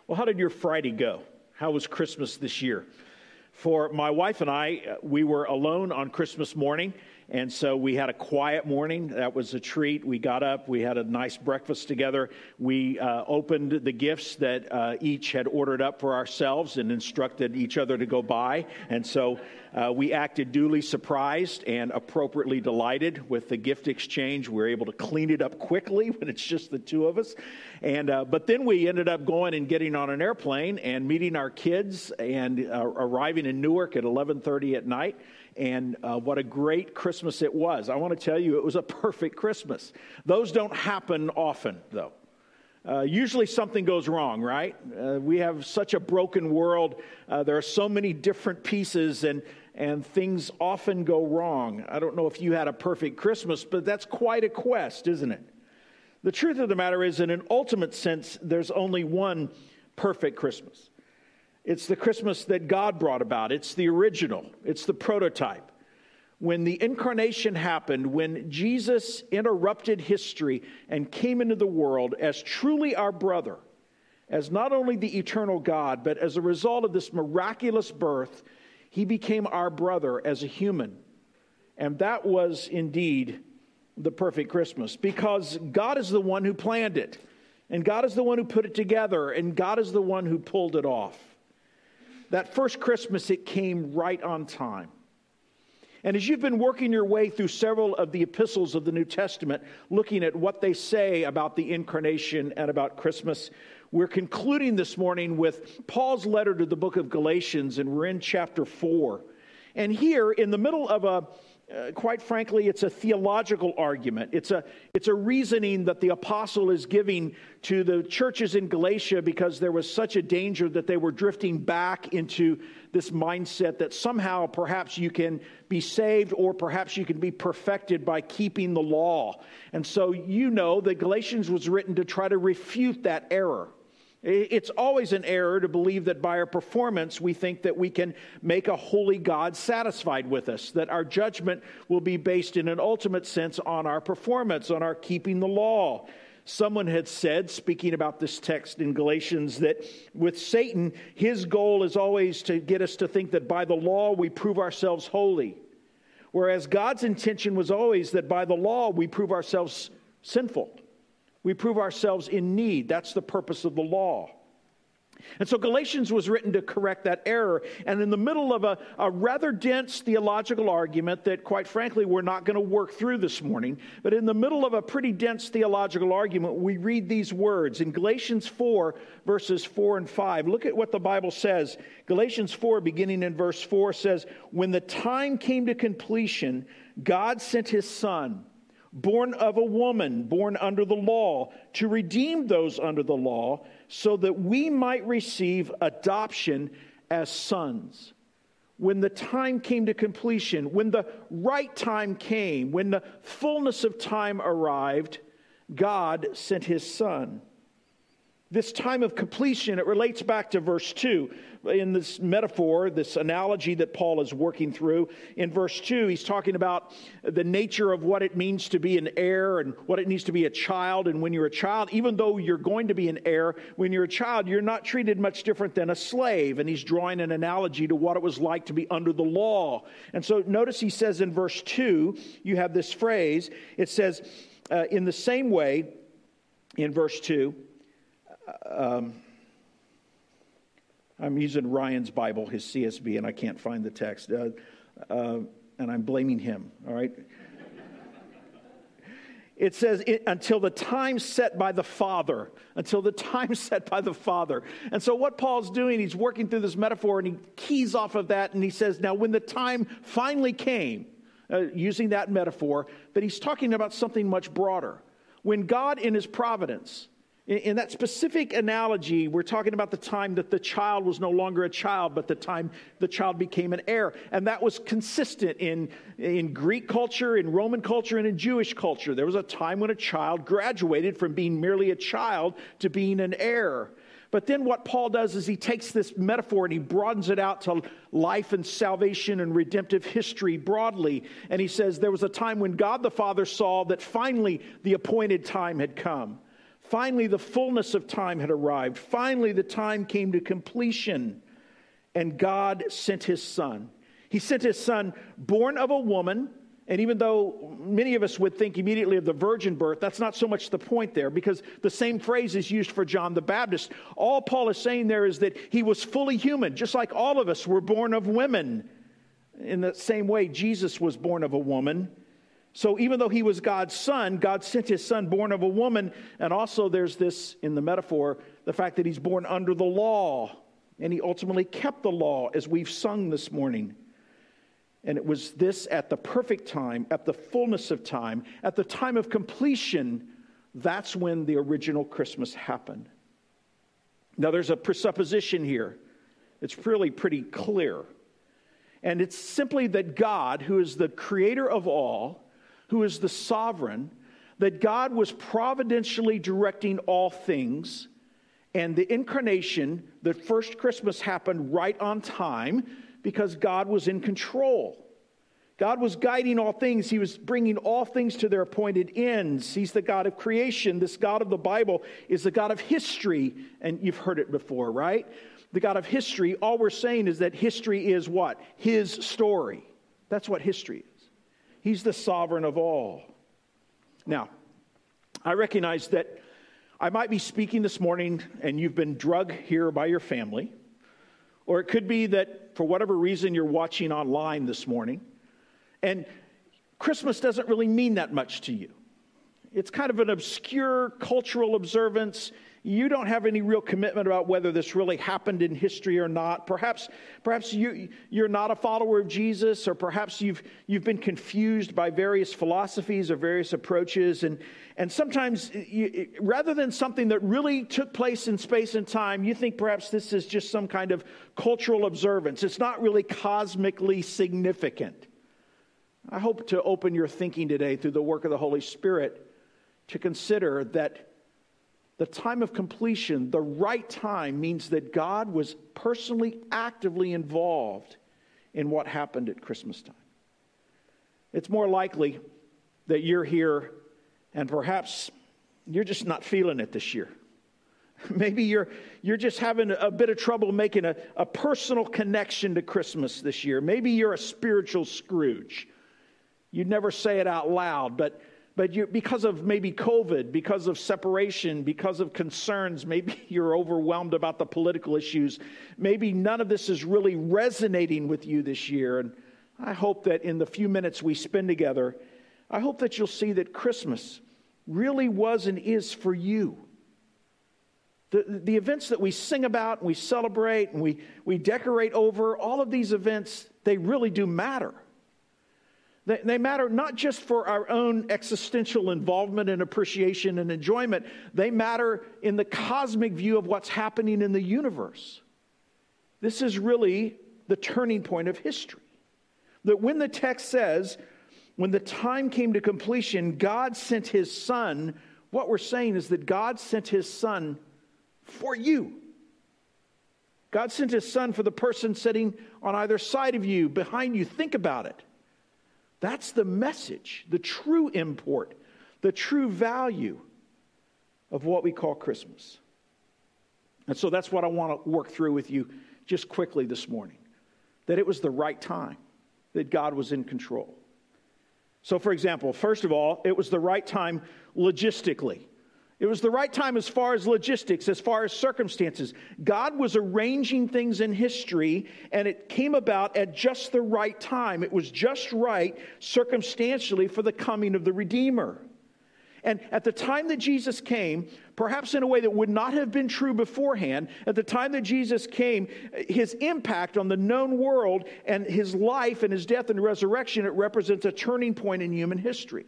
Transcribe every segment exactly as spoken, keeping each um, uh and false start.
Well, how did your Friday go? How was Christmas this year? For my wife and I, we were alone on Christmas morning, and so we had a quiet morning. That was a treat. We got up, we had a nice breakfast together. We uh, opened the gifts that uh, each had ordered up for ourselves and instructed each other to go buy. And so uh, we acted duly surprised and appropriately delighted with the gift exchange. We were able to clean it up quickly when it's just the two of us. And uh, but then we ended up going and getting on an airplane and meeting our kids and uh, arriving in Newark at eleven thirty at night. And uh, what a great Christmas it was. I want to tell you, it was a perfect Christmas. Those don't happen often, though. Uh, usually something goes wrong, right? Uh, we have such a broken world. Uh, there are so many different pieces, and, and things often go wrong. I don't know if you had a perfect Christmas, but that's quite a quest, isn't it? The truth of the matter is, in an ultimate sense, there's only one perfect Christmas. It's the Christmas that God brought about. It's the original. It's the prototype. When the incarnation happened, when Jesus interrupted history and came into the world as truly our brother, as not only the eternal God, but as a result of this miraculous birth, he became our brother as a human. And that was indeed the perfect Christmas, because God is the one who planned it, and God is the one who put it together, and God is the one who pulled it off. That first Christmas, it came right on time. And as you've been working your way through several of the epistles of the New Testament, looking at what they say about the incarnation and about Christmas, we're concluding this morning with Paul's letter to the book of Galatians, and we're in chapter four. And here, in the middle of a Uh, quite frankly, it's a theological argument. It's a it's a reasoning that the apostle is giving to the churches in Galatia, because there was such a danger that they were drifting back into this mindset that somehow perhaps you can be saved, or perhaps you can be perfected by keeping the law. And so you know that Galatians was written to try to refute that error. It's always an error to believe that by our performance we think that we can make a holy God satisfied with us, that our judgment will be based in an ultimate sense on our performance, on our keeping the law. Someone had said, speaking about this text in Galatians, that with Satan, his goal is always to get us to think that by the law we prove ourselves holy, whereas God's intention was always that by the law we prove ourselves sinful. We prove ourselves in need. That's the purpose of the law. And so Galatians was written to correct that error. And in the middle of a, a rather dense theological argument that, quite frankly, we're not going to work through this morning, but in the middle of a pretty dense theological argument, we read these words in Galatians four, verses four and five. Look at what the Bible says. Galatians four, beginning in verse four, says, "When the time came to completion, God sent his Son, born of a woman, born under the law, to redeem those under the law, so that we might receive adoption as sons." When the time came to completion, when the right time came, when the fullness of time arrived, God sent his Son. This time of completion, it relates back to verse two. In this metaphor, this analogy that Paul is working through, in verse two, he's talking about the nature of what it means to be an heir and what it means to be a child. And when you're a child, even though you're going to be an heir, when you're a child, you're not treated much different than a slave. And he's drawing an analogy to what it was like to be under the law. And so notice he says in verse two, you have this phrase. It says, uh, in the same way, in verse two, Um, I'm using Ryan's Bible, his C S B, and I can't find the text. Uh, uh, and I'm blaming him, all right? It says, it, until the time set by the Father. Until the time set by the Father. And so what Paul's doing, he's working through this metaphor, and he keys off of that, and he says, now when the time finally came, uh, using that metaphor, but he's talking about something much broader. When God in his providence, in that specific analogy, we're talking about the time that the child was no longer a child, but the time the child became an heir. And that was consistent in, in Greek culture, in Roman culture, and in Jewish culture. There was a time when a child graduated from being merely a child to being an heir. But then what Paul does is he takes this metaphor and he broadens it out to life and salvation and redemptive history broadly. And he says there was a time when God the Father saw that finally the appointed time had come. Finally, the fullness of time had arrived. Finally, the time came to completion, and God sent his Son. He sent his Son, born of a woman, and even though many of us would think immediately of the virgin birth, that's not so much the point there, because the same phrase is used for John the Baptist. All Paul is saying there is that he was fully human, just like all of us were born of women. In the same way, Jesus was born of a woman. So even though he was God's Son, God sent his Son born of a woman. And also there's this, in the metaphor, the fact that he's born under the law. And he ultimately kept the law, as we've sung this morning. And it was this at the perfect time, at the fullness of time, at the time of completion, that's when the original Christmas happened. Now there's a presupposition here. It's really pretty clear. And it's simply that God, who is the creator of all, who is the sovereign, that God was providentially directing all things, and the incarnation, the first Christmas, happened right on time because God was in control. God was guiding all things. He was bringing all things to their appointed ends. He's the God of creation. This God of the Bible is the God of history, and you've heard it before, right? The God of history, all we're saying is that history is what? His story. That's what history is. He's the sovereign of all. Now, I recognize that I might be speaking this morning and you've been drugged here by your family. Or it could be that for whatever reason you're watching online this morning. And Christmas doesn't really mean that much to you. It's kind of an obscure cultural observance. You don't have any real commitment about whether this really happened in history or not. Perhaps, perhaps you, you're not a follower of Jesus, or perhaps you've you've been confused by various philosophies or various approaches. And, and sometimes, you, rather than something that really took place in space and time, you think perhaps this is just some kind of cultural observance. It's not really cosmically significant. I hope to open your thinking today through the work of the Holy Spirit to consider that the time of completion, the right time, means that God was personally, actively involved in what happened at Christmas time. It's more likely that you're here and perhaps you're just not feeling it this year. Maybe you're you're just having a bit of trouble making a, a personal connection to Christmas this year. Maybe you're a spiritual Scrooge. You'd never say it out loud, but But you, because of maybe COVID, because of separation, because of concerns, maybe you're overwhelmed about the political issues. Maybe none of this is really resonating with you this year. And I hope that in the few minutes we spend together, I hope that you'll see that Christmas really was and is for you. The, the events that we sing about and we celebrate and we, we decorate over, all of these events, they really do matter. They matter not just for our own existential involvement and appreciation and enjoyment. They matter in the cosmic view of what's happening in the universe. This is really the turning point of history. That when the text says, when the time came to completion, God sent his Son, what we're saying is that God sent his Son for you. God sent his Son for the person sitting on either side of you, behind you. Think about it. That's the message, the true import, the true value of what we call Christmas. And so that's what I want to work through with you just quickly this morning. That it was the right time, that God was in control. So for example, first of all, it was the right time logistically. It was the right time as far as logistics, as far as circumstances. God was arranging things in history, and it came about at just the right time. It was just right circumstantially for the coming of the Redeemer. And at the time that Jesus came, perhaps in a way that would not have been true beforehand, at the time that Jesus came, his impact on the known world and his life and his death and resurrection, it represents a turning point in human history.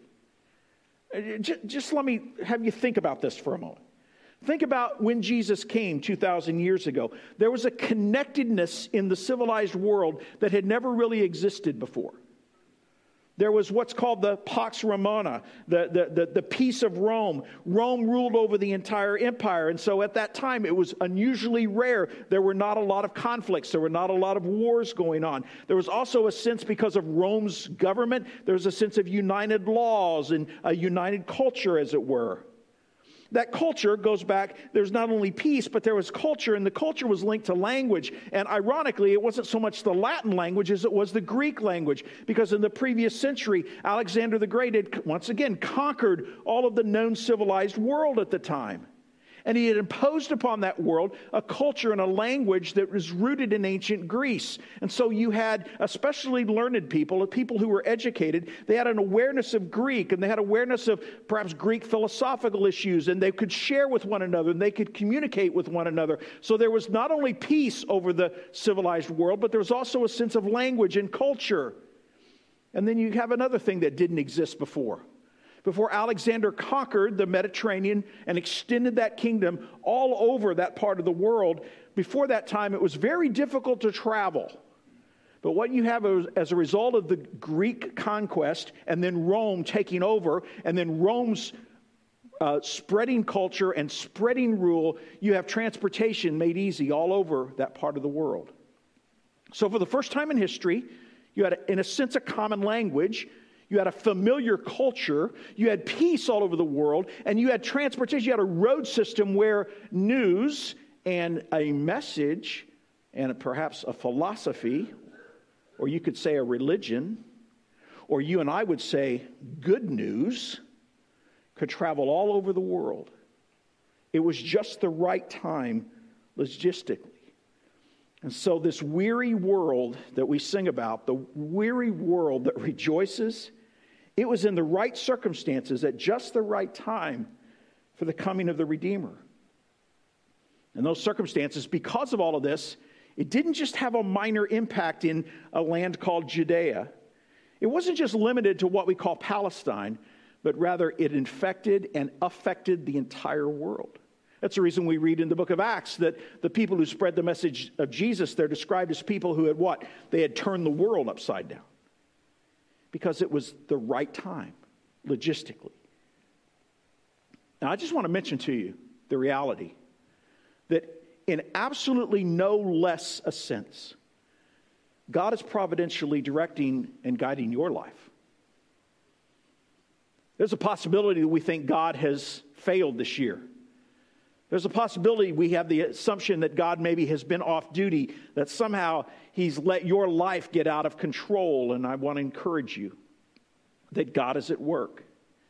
Just let me have you think about this for a moment. Think about when Jesus came two thousand years ago. There was a connectedness in the civilized world that had never really existed before. There was what's called the Pax Romana, the, the, the, the peace of Rome. Rome ruled over the entire empire. And so at that time, it was unusually rare. There were not a lot of conflicts. There were not a lot of wars going on. There was also a sense, because of Rome's government, there was a sense of united laws and a united culture, as it were. That culture goes back, there's not only peace, but there was culture, and the culture was linked to language. And ironically, it wasn't so much the Latin language as it was the Greek language, because in the previous century, Alexander the Great had once again conquered all of the known civilized world at the time. And he had imposed upon that world a culture and a language that was rooted in ancient Greece. And so you had especially learned people, people who were educated, they had an awareness of Greek, and they had awareness of perhaps Greek philosophical issues, and they could share with one another, and they could communicate with one another. So there was not only peace over the civilized world, but there was also a sense of language and culture. And then you have another thing that didn't exist before. Before Alexander conquered the Mediterranean and extended that kingdom all over that part of the world, before that time it was very difficult to travel. But what you have is, as a result of the Greek conquest and then Rome taking over and then Rome's uh, spreading culture and spreading rule, you have transportation made easy all over that part of the world. So for the first time in history, you had, in a sense, a common language. You had a familiar culture, you had peace all over the world, and you had transportation. You had a road system where news and a message and perhaps a philosophy, or you could say a religion, or you and I would say good news, could travel all over the world. It was just the right time logistically. And so this weary world that we sing about, the weary world that rejoices, it was in the right circumstances at just the right time for the coming of the Redeemer. And those circumstances, because of all of this, it didn't just have a minor impact in a land called Judea. It wasn't just limited to what we call Palestine, but rather it infected and affected the entire world. That's the reason we read in the book of Acts that the people who spread the message of Jesus, they're described as people who had what? They had turned the world upside down. Because it was the right time, logistically. Now, I just want to mention to you the reality that in absolutely no less a sense, God is providentially directing and guiding your life. There's a possibility that we think God has failed this year. There's a possibility we have the assumption that God maybe has been off duty, that somehow He's let your life get out of control. And I want to encourage you that God is at work.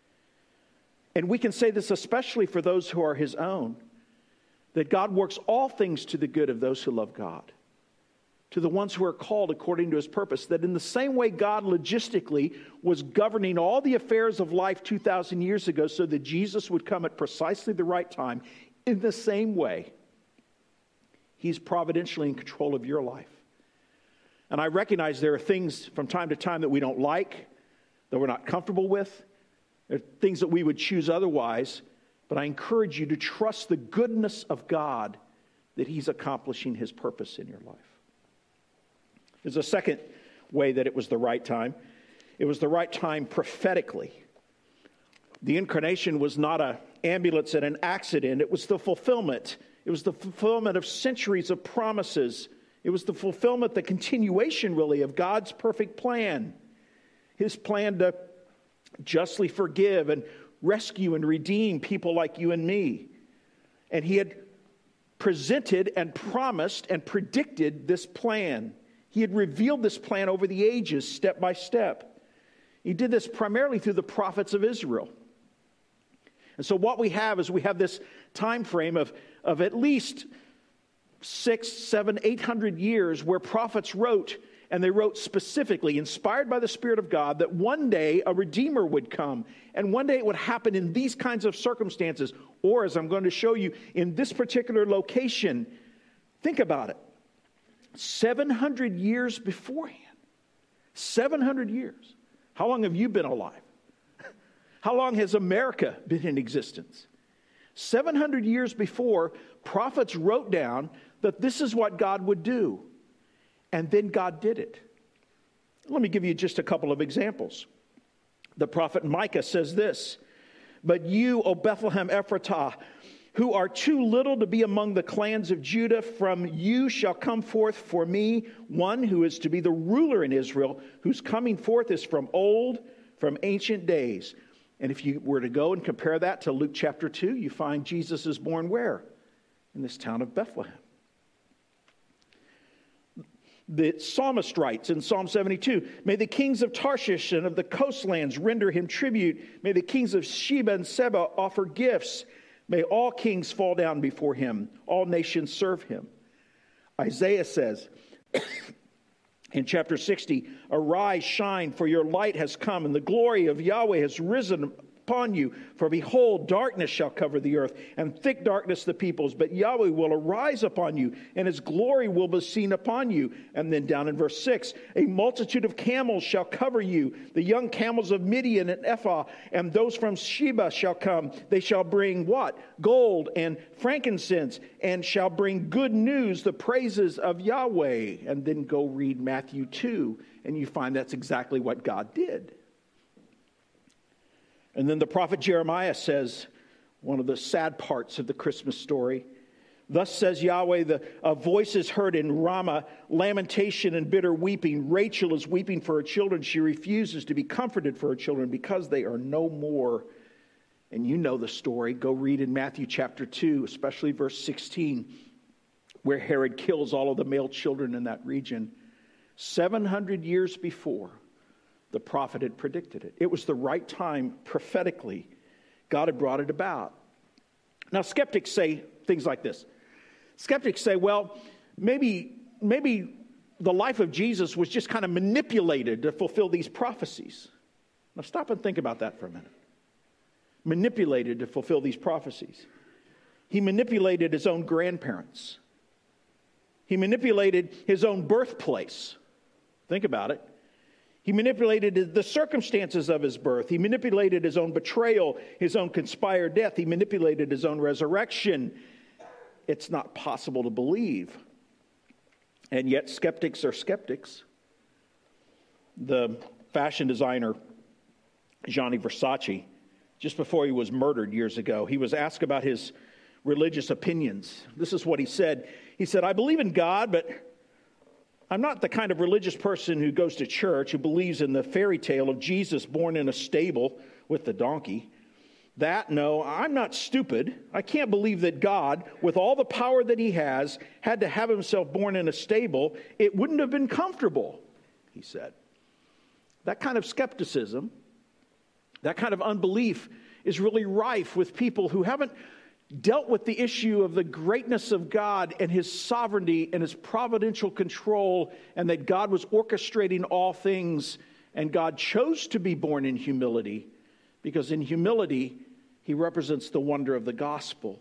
And we can say this especially for those who are His own, that God works all things to the good of those who love God, to the ones who are called according to His purpose. That in the same way God logistically was governing all the affairs of life two thousand years ago so that Jesus would come at precisely the right time, in the same way, He's providentially in control of your life. And I recognize there are things from time to time that we don't like, that we're not comfortable with. There are things that we would choose otherwise. But I encourage you to trust the goodness of God that He's accomplishing His purpose in your life. There's a second way that it was the right time. It was the right time prophetically. The incarnation was not an ambulance at an accident. It was the fulfillment. It was the fulfillment of centuries of promises. It was the fulfillment, the continuation really of God's perfect plan. His plan to justly forgive and rescue and redeem people like you and me. And He had presented and promised and predicted this plan. He had revealed this plan over the ages, step by step. He did this primarily through the prophets of Israel. And so what we have is we have this time frame of, of at least six, seven, eight hundred years where prophets wrote, and they wrote specifically, inspired by the Spirit of God, that one day a Redeemer would come, and one day it would happen in these kinds of circumstances, or as I'm going to show you, in this particular location. Think about it. seven hundred years beforehand. seven hundred years. How long have you been alive? How long has America been in existence? seven hundred years before, prophets wrote down that this is what God would do. And then God did it. Let me give you just a couple of examples. The prophet Micah says this, "But you, O Bethlehem Ephratah, who are too little to be among the clans of Judah, from you shall come forth for me one who is to be the ruler in Israel, whose coming forth is from old, from ancient days." And if you were to go and compare that to Luke chapter two, you find Jesus is born where? In this town of Bethlehem. The psalmist writes in Psalm seventy-two, may the kings of Tarshish and of the coastlands render him tribute. May the kings of Sheba and Seba offer gifts. May all kings fall down before him. All nations serve him. Isaiah says in chapter sixty, arise, shine, for your light has come, and the glory of Yahweh has risen upon you. For behold, darkness shall cover the earth, and thick darkness the peoples. But Yahweh will arise upon you, and his glory will be seen upon you. And then down in verse six, a multitude of camels shall cover you, the young camels of Midian and Ephah, and those from Sheba shall come. They shall bring what? Gold and frankincense, and shall bring good news, the praises of Yahweh. And then go read Matthew two, and you find that's exactly what God did. And then the prophet Jeremiah says, one of the sad parts of the Christmas story, thus says Yahweh, the a voice is heard in Ramah, lamentation and bitter weeping. Rachel is weeping for her children. She refuses to be comforted for her children because they are no more. And you know the story. Go read in Matthew chapter two, especially verse sixteen, where Herod kills all of the male children in that region. seven hundred years before, the prophet had predicted it. It was the right time prophetically. God had brought it about. Now, skeptics say things like this. Skeptics say, well, maybe, maybe the life of Jesus was just kind of manipulated to fulfill these prophecies. Now, stop and think about that for a minute. Manipulated to fulfill these prophecies. He manipulated his own grandparents. He manipulated his own birthplace. Think about it. He manipulated the circumstances of his birth. He manipulated his own betrayal, his own conspired death. He manipulated his own resurrection. It's not possible to believe. And yet skeptics are skeptics. The fashion designer Gianni Versace, just before he was murdered years ago, he was asked about his religious opinions. This is what he said. He said, I believe in God, but I'm not the kind of religious person who goes to church, who believes in the fairy tale of Jesus born in a stable with the donkey. That, no, I'm not stupid. I can't believe that God, with all the power that he has, had to have himself born in a stable. It wouldn't have been comfortable, he said. That kind of skepticism, that kind of unbelief is really rife with people who haven't dealt with the issue of the greatness of God and his sovereignty and his providential control, and that God was orchestrating all things, and God chose to be born in humility, because in humility, he represents the wonder of the gospel.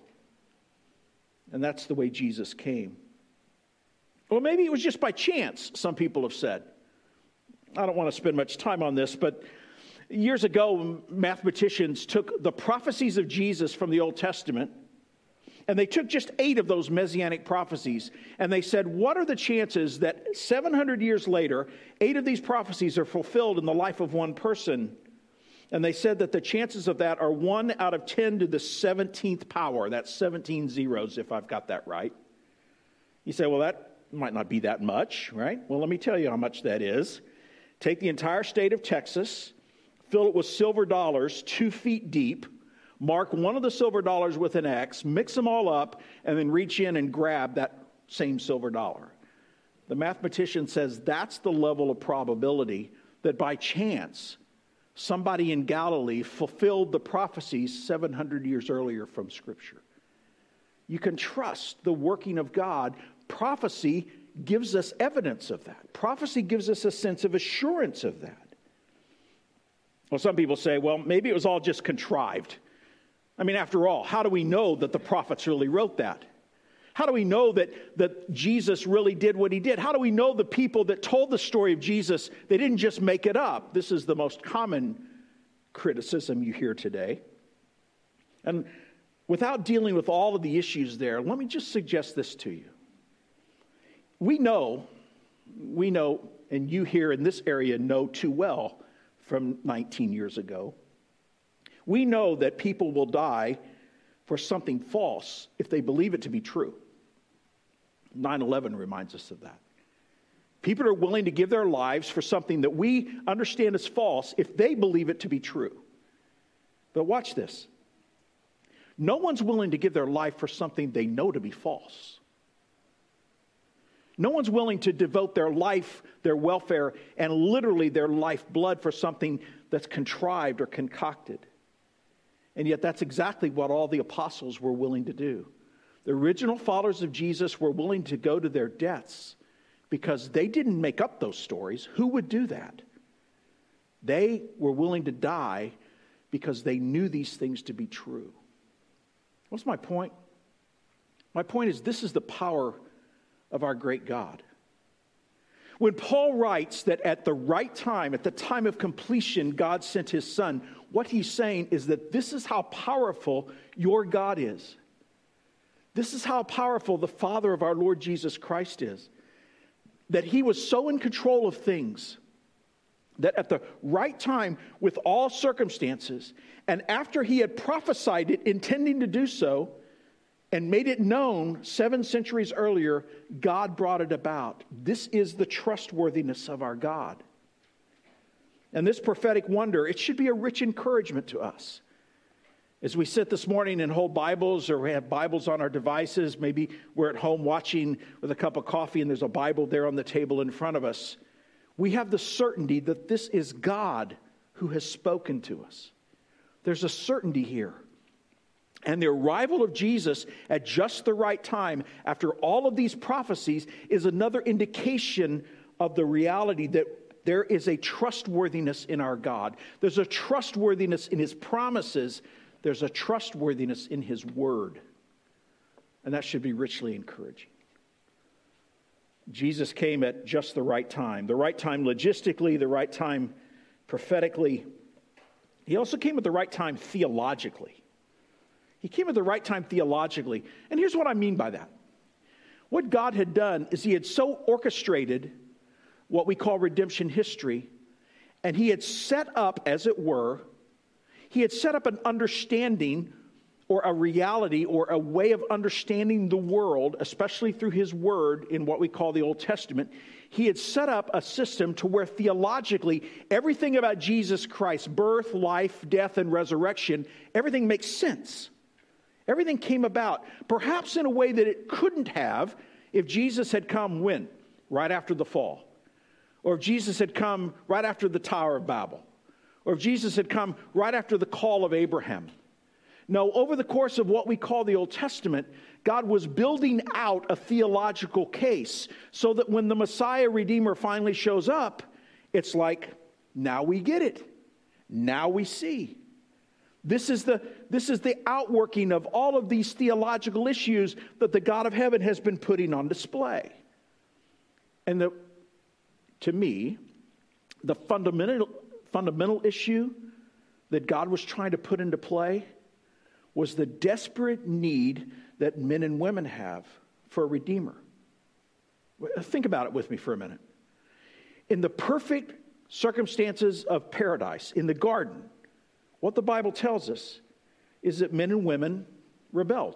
And that's the way Jesus came. Well, maybe it was just by chance, some people have said. I don't want to spend much time on this, but years ago, mathematicians took the prophecies of Jesus from the Old Testament, and they took just eight of those messianic prophecies, and they said, what are the chances that seven hundred years later, eight of these prophecies are fulfilled in the life of one person? And they said that the chances of that are one out of ten to the seventeenth power. That's seventeen zeros, if I've got that right. You say, well, that might not be that much, right? Well, let me tell you how much that is. Take the entire state of Texas, fill it with silver dollars two feet deep, mark one of the silver dollars with an X, mix them all up, and then reach in and grab that same silver dollar. The mathematician says that's the level of probability that by chance somebody in Galilee fulfilled the prophecies seven hundred years earlier from Scripture. You can trust the working of God. Prophecy gives us evidence of that. Prophecy gives us a sense of assurance of that. Well, some people say, well, maybe it was all just contrived. I mean, after all, how do we know that the prophets really wrote that? How do we know that, that Jesus really did what he did? How do we know the people that told the story of Jesus, they didn't just make it up? This is the most common criticism you hear today. And without dealing with all of the issues there, let me just suggest this to you. We know, we know, and you here in this area know too well from nineteen years ago, we know that people will die for something false if they believe it to be true. nine eleven reminds us of that. People are willing to give their lives for something that we understand is false if they believe it to be true. But watch this. No one's willing to give their life for something they know to be false. No one's willing to devote their life, their welfare, and literally their lifeblood for something that's contrived or concocted. And yet that's exactly what all the apostles were willing to do. The original followers of Jesus were willing to go to their deaths because they didn't make up those stories. Who would do that? They were willing to die because they knew these things to be true. What's my point? My point is this is the power of our great God. When Paul writes that at the right time, at the time of completion, God sent his Son, what he's saying is that this is how powerful your God is. This is how powerful the Father of our Lord Jesus Christ is. That he was so in control of things that at the right time, with all circumstances, and after he had prophesied it, intending to do so, and made it known seven centuries earlier, God brought it about. This is the trustworthiness of our God. And this prophetic wonder, it should be a rich encouragement to us. As we sit this morning and hold Bibles or we have Bibles on our devices, maybe we're at home watching with a cup of coffee and there's a Bible there on the table in front of us. We have the certainty that this is God who has spoken to us. There's a certainty here. And the arrival of Jesus at just the right time, after all of these prophecies, is another indication of the reality that there is a trustworthiness in our God. There's a trustworthiness in his promises. There's a trustworthiness in his word. And that should be richly encouraging. Jesus came at just the right time. The right time logistically, the right time prophetically. He also came at the right time theologically. He came at the right time theologically. And here's what I mean by that. What God had done is he had so orchestrated what we call redemption history, and he had set up, as it were, he had set up an understanding or a reality or a way of understanding the world, especially through his word in what we call the Old Testament. He had set up a system to where theologically everything about Jesus Christ's birth, life, death, and resurrection, everything makes sense. Everything came about, perhaps in a way that it couldn't have if Jesus had come when? Right after the fall. Or if Jesus had come right after the Tower of Babel. Or if Jesus had come right after the call of Abraham. No, over the course of what we call the Old Testament, God was building out a theological case so that when the Messiah Redeemer finally shows up, it's like, now we get it. Now we see. This is the, this is the outworking of all of these theological issues that the God of heaven has been putting on display. And the, to me, the fundamental, fundamental issue that God was trying to put into play was the desperate need that men and women have for a Redeemer. Think about it with me for a minute. In the perfect circumstances of paradise, in the garden, what the Bible tells us is that men and women rebelled.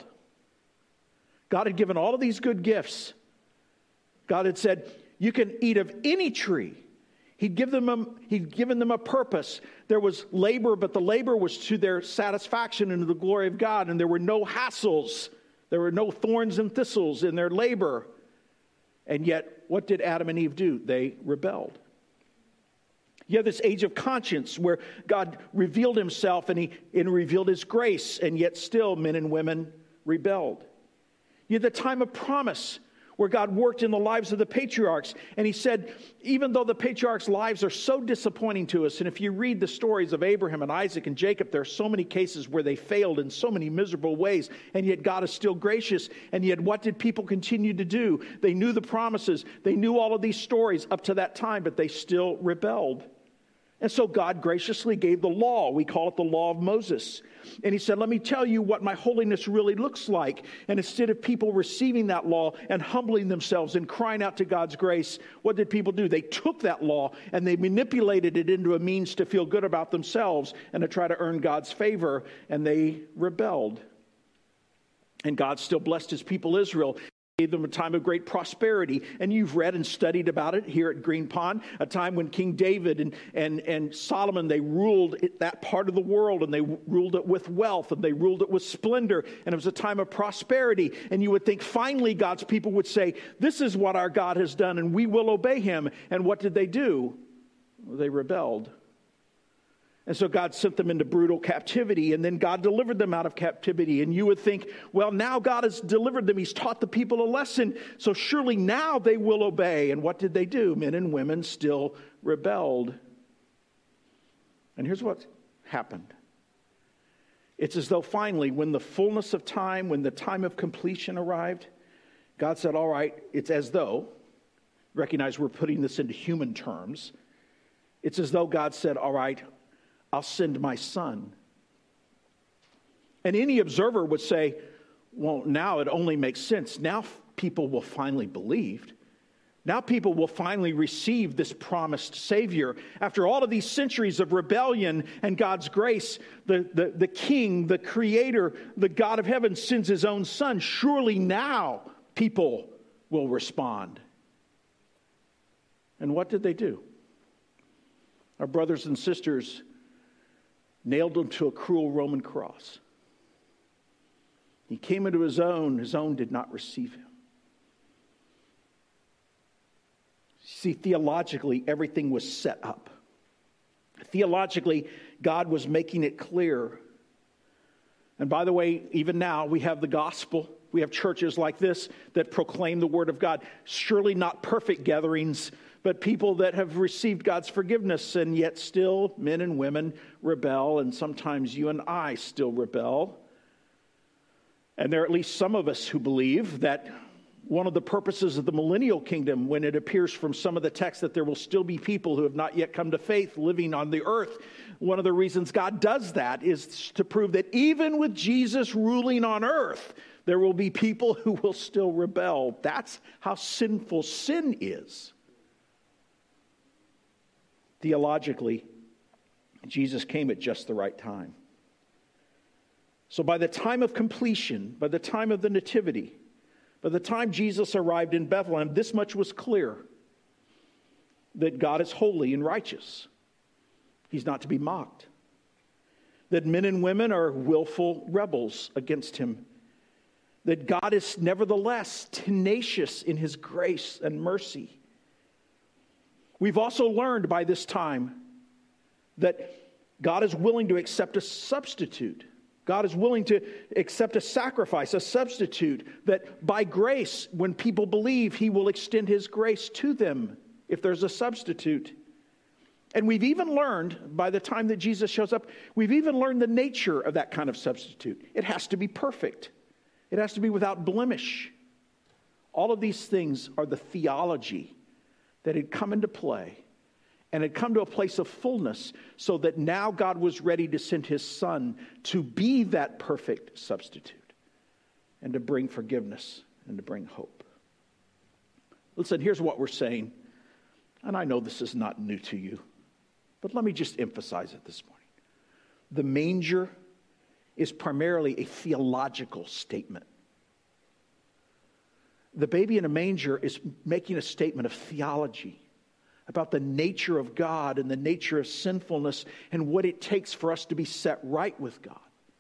God had given all of these good gifts. God had said, you can eat of any tree. He'd, give them a, he'd given them a purpose. There was labor, but the labor was to their satisfaction and to the glory of God. And there were no hassles. There were no thorns and thistles in their labor. And yet, what did Adam and Eve do? They rebelled. You have this age of conscience where God revealed himself and he and revealed his grace, and yet still men and women rebelled. You have the time of promise where God worked in the lives of the patriarchs, and he said, even though the patriarchs' lives are so disappointing to us, and if you read the stories of Abraham and Isaac and Jacob, there are so many cases where they failed in so many miserable ways, and yet God is still gracious. And yet what did people continue to do? They knew the promises. They knew all of these stories up to that time, but they still rebelled. And so God graciously gave the law. We call it the law of Moses. And he said, let me tell you what my holiness really looks like. And instead of people receiving that law and humbling themselves and crying out to God's grace, what did people do? They took that law and they manipulated it into a means to feel good about themselves and to try to earn God's favor. And they rebelled. And God still blessed his people Israel. gave them a time of great prosperity. And you've read and studied about it here at Green Pond, a time when King David and, and, and Solomon, they ruled it, that part of the world, and they ruled it with wealth, and they ruled it with splendor, and it was a time of prosperity. And you would think finally God's people would say, this is what our God has done, and we will obey him. And what did they do? Well, they rebelled. And so God sent them into brutal captivity, and then God delivered them out of captivity. And you would think, well, now God has delivered them. He's taught the people a lesson, so surely now they will obey. And what did they do? Men and women still rebelled. And here's what happened. It's as though finally, when the fullness of time, when the time of completion arrived, God said, all right, it's as though, recognize we're putting this into human terms, it's as though God said, all right, I'll send my son. And any observer would say, well, now it only makes sense. Now people will finally believe. Now people will finally receive this promised Savior. After all of these centuries of rebellion and God's grace, the, the, the King, the Creator, the God of heaven sends his own Son. Surely now people will respond. And what did they do? Our brothers and sisters nailed him to a cruel Roman cross. He came into his own. His own did not receive him. See, theologically, everything was set up. Theologically, God was making it clear. And by the way, even now, we have the gospel. We have churches like this that proclaim the word of God. Surely not perfect gatherings, but people that have received God's forgiveness, and yet still men and women rebel, and sometimes you and I still rebel. And there are at least some of us who believe that one of the purposes of the millennial kingdom, when it appears from some of the texts that there will still be people who have not yet come to faith living on the earth, one of the reasons God does that is to prove that even with Jesus ruling on earth, there will be people who will still rebel. That's how sinful sin is. Theologically, Jesus came at just the right time. So by the time of completion, by the time of the nativity, by the time Jesus arrived in Bethlehem, this much was clear: that God is holy and righteous. He's not to be mocked. That men and women are willful rebels against him. That God is nevertheless tenacious in his grace and mercy. We've also learned by this time that God is willing to accept a substitute. God is willing to accept a sacrifice, a substitute, that by grace, when people believe, he will extend his grace to them if there's a substitute. And we've even learned, by the time that Jesus shows up, we've even learned the nature of that kind of substitute. It has to be perfect. It has to be without blemish. All of these things are the theology that had come into play and had come to a place of fullness, so that now God was ready to send his Son to be that perfect substitute and to bring forgiveness and to bring hope. Listen, here's what we're saying, and I know this is not new to you, but let me just emphasize it this morning. The manger is primarily a theological statement. The baby in a manger is making a statement of theology about the nature of God and the nature of sinfulness and what it takes for us to be set right with God.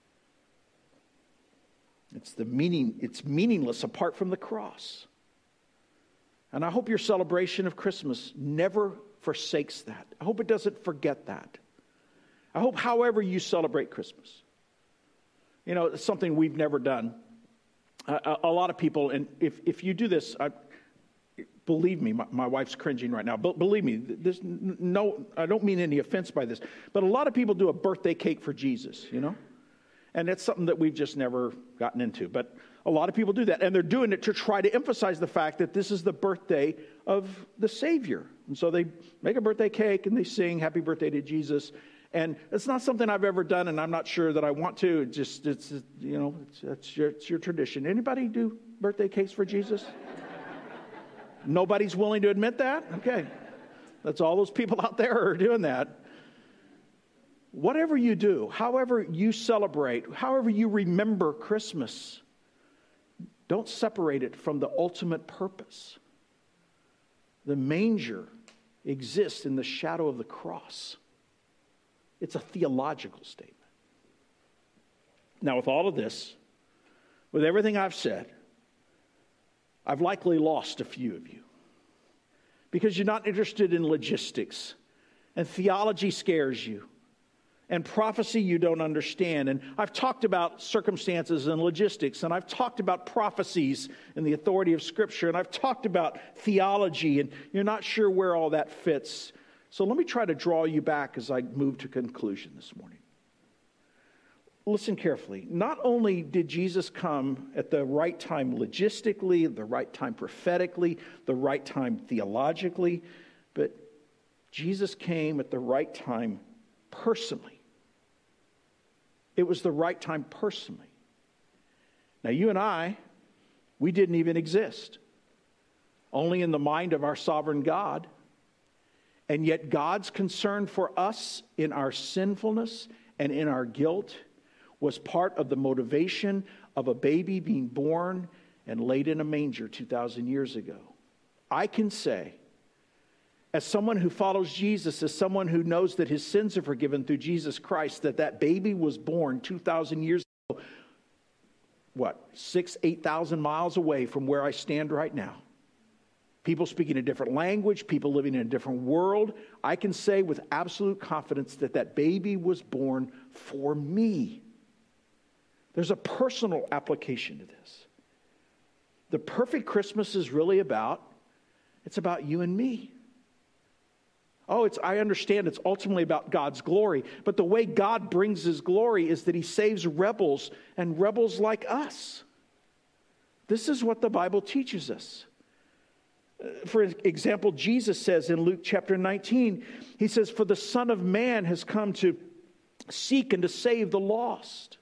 It's the meaning, it's meaningless apart from the cross. And I hope your celebration of Christmas never forsakes that. I hope it doesn't forget that. I hope however you celebrate Christmas. You know, it's something we've never done. A, a lot of people, and if, if you do this, I, believe me, my, my wife's cringing right now, but believe me, there's no, I don't mean any offense by this, but a lot of people do a birthday cake for Jesus, you know? And it's something that we've just never gotten into. But a lot of people do that, and they're doing it to try to emphasize the fact that this is the birthday of the Savior. And so they make a birthday cake, and they sing happy birthday to Jesus. And it's not something I've ever done, and I'm not sure that I want to. It just, it's, you know, it's, it's, your, it's your tradition. Anybody do birthday cakes for Jesus? Nobody's willing to admit that? Okay. That's all those people out there are doing that. Whatever you do, however you celebrate, however you remember Christmas, Don't separate it from the ultimate purpose. The manger exists in the shadow of the cross. It's a theological statement. Now, with all of this, with everything I've said, I've likely lost a few of you because you're not interested in logistics, and theology scares you, and prophecy you don't understand. And I've talked about circumstances and logistics, and I've talked about prophecies and the authority of Scripture, and I've talked about theology, and you're not sure where all that fits. So let me try to draw you back as I move to conclusion this morning. Listen carefully. Not only did Jesus come at the right time logistically, the right time prophetically, the right time theologically, but Jesus came at the right time personally. It was the right time personally. Now, you and I, we didn't even exist. Only in the mind of our sovereign God. And yet God's concern for us in our sinfulness and in our guilt was part of the motivation of a baby being born and laid in a manger two thousand years ago. I can say, as someone who follows Jesus, as someone who knows that his sins are forgiven through Jesus Christ, that that baby was born two thousand years ago, what, six, eight thousand miles away from where I stand right now. People speaking a different language, people living in a different world. I can say with absolute confidence that that baby was born for me. There's a personal application to this. The perfect Christmas is really about, it's about you and me. Oh, it's, I understand it's ultimately about God's glory, but the way God brings his glory is that he saves rebels and rebels like us. This is what the Bible teaches us. For example, Jesus says in Luke chapter nineteen, he says, "For the Son of Man has come to seek and to save the lost."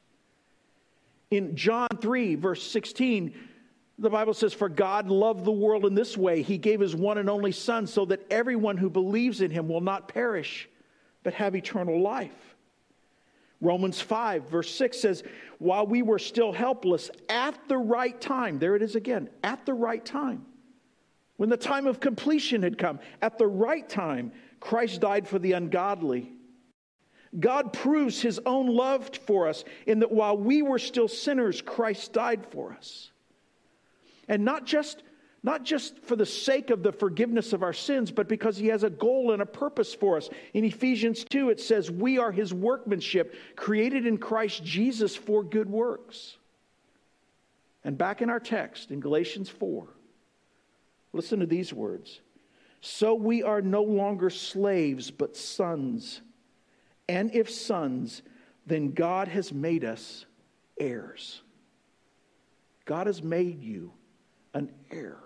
In John three, verse sixteen, the Bible says, "For God loved the world in this way. He gave his one and only Son so that everyone who believes in him will not perish, but have eternal life." Romans five, verse six says, "While we were still helpless, at the right time," there it is again, at the right time, when the time of completion had come, at the right time, Christ died for the ungodly. God proves his own love for us in that while we were still sinners, Christ died for us. And not just, not just for the sake of the forgiveness of our sins, but because he has a goal and a purpose for us. In Ephesians two, it says, "We are his workmanship, created in Christ Jesus for good works." And back in our text, in Galatians four, listen to these words. "So we are no longer slaves, but sons. And if sons, then God has made us heirs." God has made you an heir.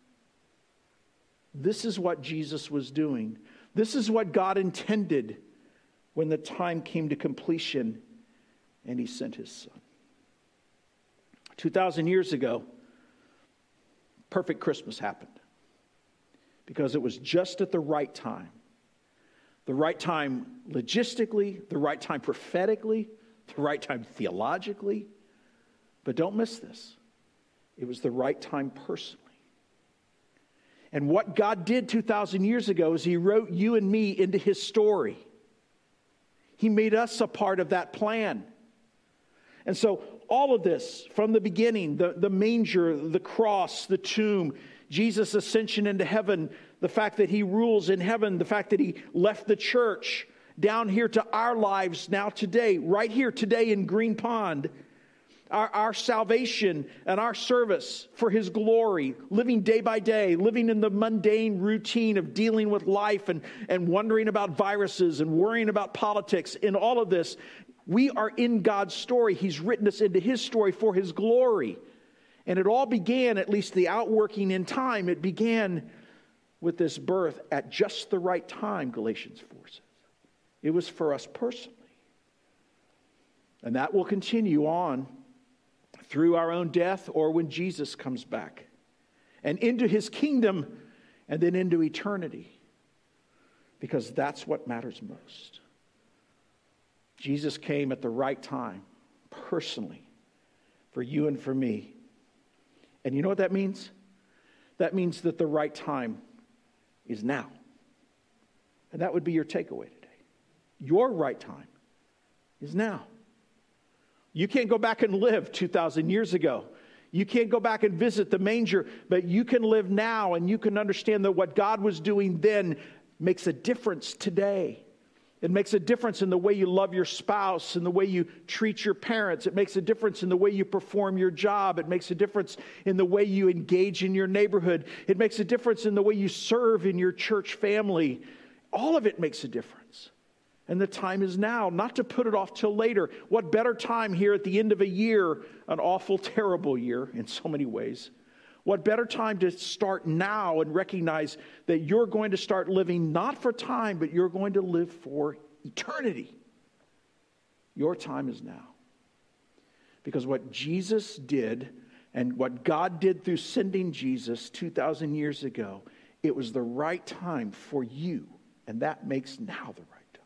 This is what Jesus was doing. This is what God intended when the time came to completion and he sent his Son. two thousand years ago, perfect Christmas happened because it was just at the right time. The right time logistically, the right time prophetically, the right time theologically. But don't miss this. It was the right time personally. And what God did two thousand years ago is he wrote you and me into his story. He made us a part of that plan. And so all of this, from the beginning, the, the manger, the cross, the tomb, Jesus' ascension into heaven, the fact that he rules in heaven, the fact that he left the church down here to our lives now today, right here today in Green Pond, our, our salvation and our service for his glory, living day by day, living in the mundane routine of dealing with life and, and wondering about viruses and worrying about politics. In all of this, we are in God's story. He's written us into his story for his glory. And it all began, at least the outworking in time, it began with this birth at just the right time, Galatians four says. It was for us personally. And that will continue on through our own death or when Jesus comes back. And into his kingdom and then into eternity. Because that's what matters most. Jesus came at the right time, personally, for you and for me. And you know what that means? That means that the right time is now. And that would be your takeaway today. Your right time is now. You can't go back and live two thousand years ago. You can't go back and visit the manger, but you can live now, and you can understand that what God was doing then makes a difference today. It makes a difference in the way you love your spouse, in the way you treat your parents. It makes a difference in the way you perform your job. It makes a difference in the way you engage in your neighborhood. It makes a difference in the way you serve in your church family. All of it makes a difference. And the time is now, not to put it off till later. What better time here at the end of a year, an awful, terrible year in so many ways. What better time to start now and recognize that you're going to start living not for time, but you're going to live for eternity. Your time is now. Because what Jesus did and what God did through sending Jesus two thousand years ago, it was the right time for you. And that makes now the right time.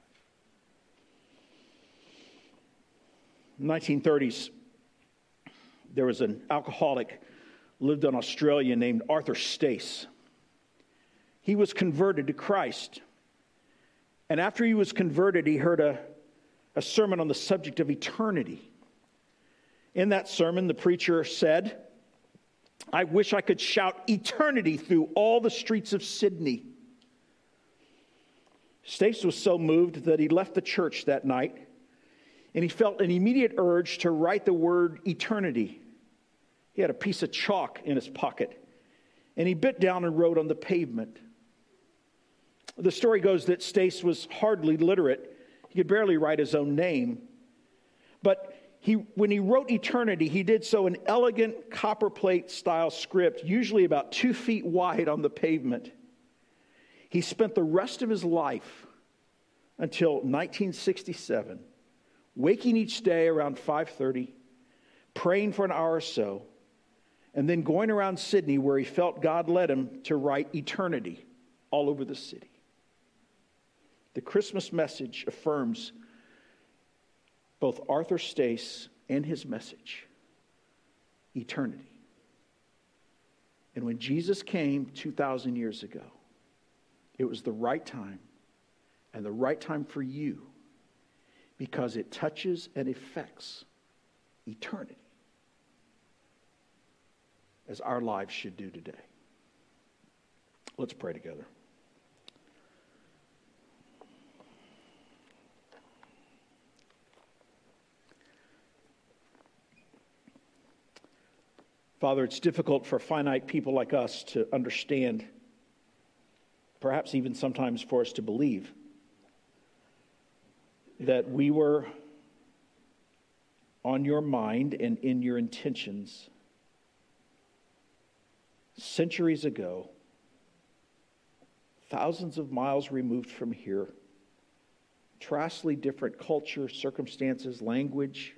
In the nineteen thirties, there was an alcoholic lived in Australia named Arthur Stace. He was converted to Christ. And after he was converted, he heard a, a sermon on the subject of eternity. In that sermon, the preacher said, "I wish I could shout eternity through all the streets of Sydney." Stace was so moved that he left the church that night, and he felt an immediate urge to write the word eternity. He had a piece of chalk in his pocket, and he bit down and wrote on the pavement. The story goes that Stace was hardly literate. He could barely write his own name. But he, when he wrote eternity, he did so in elegant copperplate style script, usually about two feet wide on the pavement. He spent the rest of his life until nineteen sixty-seven, waking each day around five thirty, praying for an hour or so, and then going around Sydney where he felt God led him to write eternity all over the city. The Christmas message affirms both Arthur Stace and his message, eternity. And when Jesus came two thousand years ago, it was the right time, and the right time for you, because it touches and affects eternity, as our lives should do today. Let's pray together. Father, it's difficult for finite people like us to understand, perhaps even sometimes for us to believe, that we were on your mind and in your intentions centuries ago, thousands of miles removed from here, drastically different culture, circumstances, language,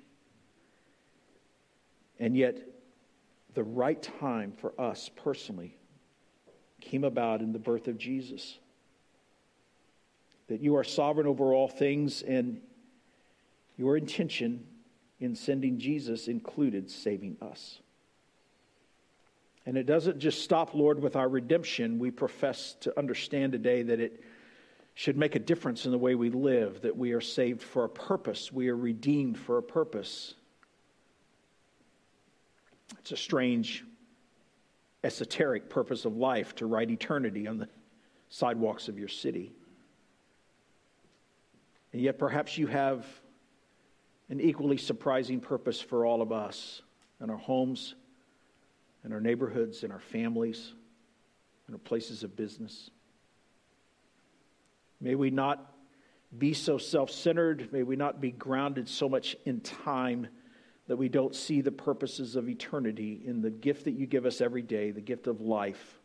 and yet the right time for us personally came about in the birth of Jesus. That you are sovereign over all things, and your intention in sending Jesus included saving us. And it doesn't just stop, Lord, with our redemption. We profess to understand today that it should make a difference in the way we live, that we are saved for a purpose. We are redeemed for a purpose. It's a strange, esoteric purpose of life to write eternity on the sidewalks of your city. And yet perhaps you have an equally surprising purpose for all of us in our homes, in our neighborhoods, in our families, in our places of business. May we not be so self-centered. May we not be grounded so much in time that we don't see the purposes of eternity in the gift that you give us every day, the gift of life.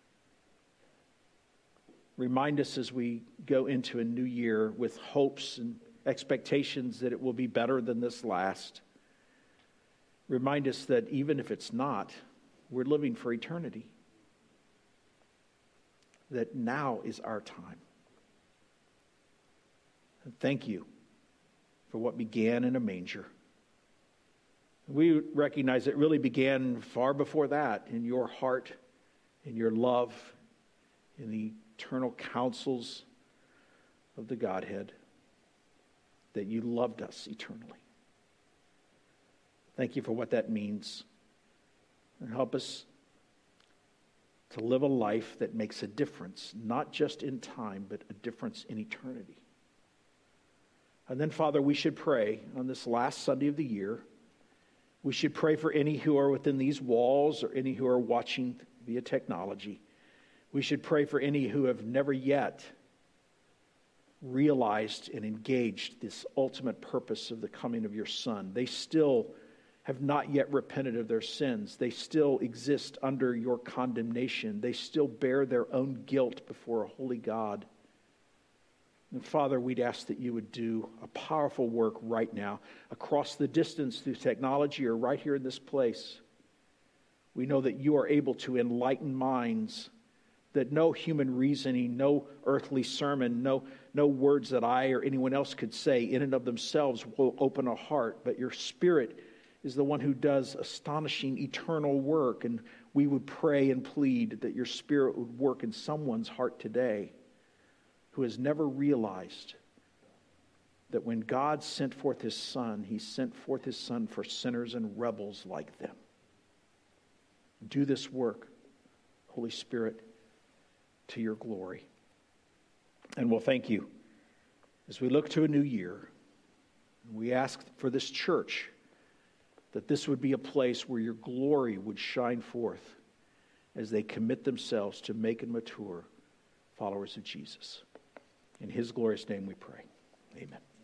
Remind us as we go into a new year with hopes and expectations that it will be better than this last. Remind us that even if it's not, we're living for eternity. That now is our time. And thank you for what began in a manger We recognize it really began far before that in your heart, in your love, in the eternal counsels of the Godhead, that you loved us eternally. Thank you for what that means. And help us to live a life that makes a difference, not just in time, but a difference in eternity. And then, Father, we should pray on this last Sunday of the year. We should pray for any who are within these walls or any who are watching via technology. We should pray for any who have never yet realized and engaged this ultimate purpose of the coming of your Son. They still have not yet repented of their sins. They still exist under your condemnation. They still bear their own guilt before a holy God. And Father, we'd ask that you would do a powerful work right now across the distance through technology or right here in this place. We know that you are able to enlighten minds, that no human reasoning, no earthly sermon, no, no words that I or anyone else could say in and of themselves will open a heart, but your Spirit is the one who does astonishing eternal work, and we would pray and plead that your Spirit would work in someone's heart today who has never realized that when God sent forth his Son, he sent forth his Son for sinners and rebels like them. Do this work, Holy Spirit, to your glory. And we'll thank you as we look to a new year. We ask for this church that this would be a place where your glory would shine forth as they commit themselves to make and mature followers of Jesus. In his glorious name we pray. Amen.